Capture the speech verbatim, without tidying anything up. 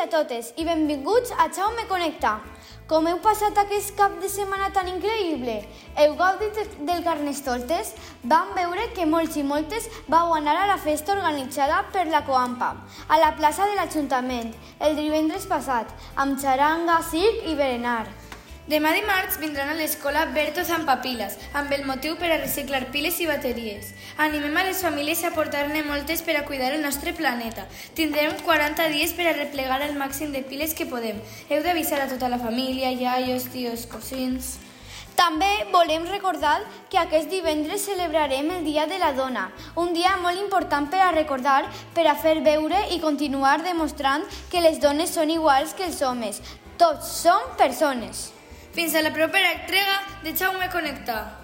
totes i benvinguts a Jaume Connecta. Com heu passat aquest cap de setmana tan increïble? Heu gaudit del Carnestoltes? Vam veure que molts i moltes vau anar a la festa organitzada per la Coampa, a la plaça de l'Ajuntament, el divendres passat, amb xaranga, circ i berenar. Demà dimarts vindran a l'escola Berto Zampapilas, amb el motiu per a reciclar piles i bateries. Animem a les famílies a portar-ne moltes per a cuidar el nostre planeta. Tindrem quaranta dies per a replegar el màxim de piles que podem. Heu d'avisar a tota la família, iaios, tios, cosins... També volem recordar que aquest divendres celebrarem el Dia de la Dona, un dia molt important per a recordar, per a fer veure i continuar demostrant que les dones són iguals que els homes. Tots som persones. Fins a la propera entrega de Jaume Connecta.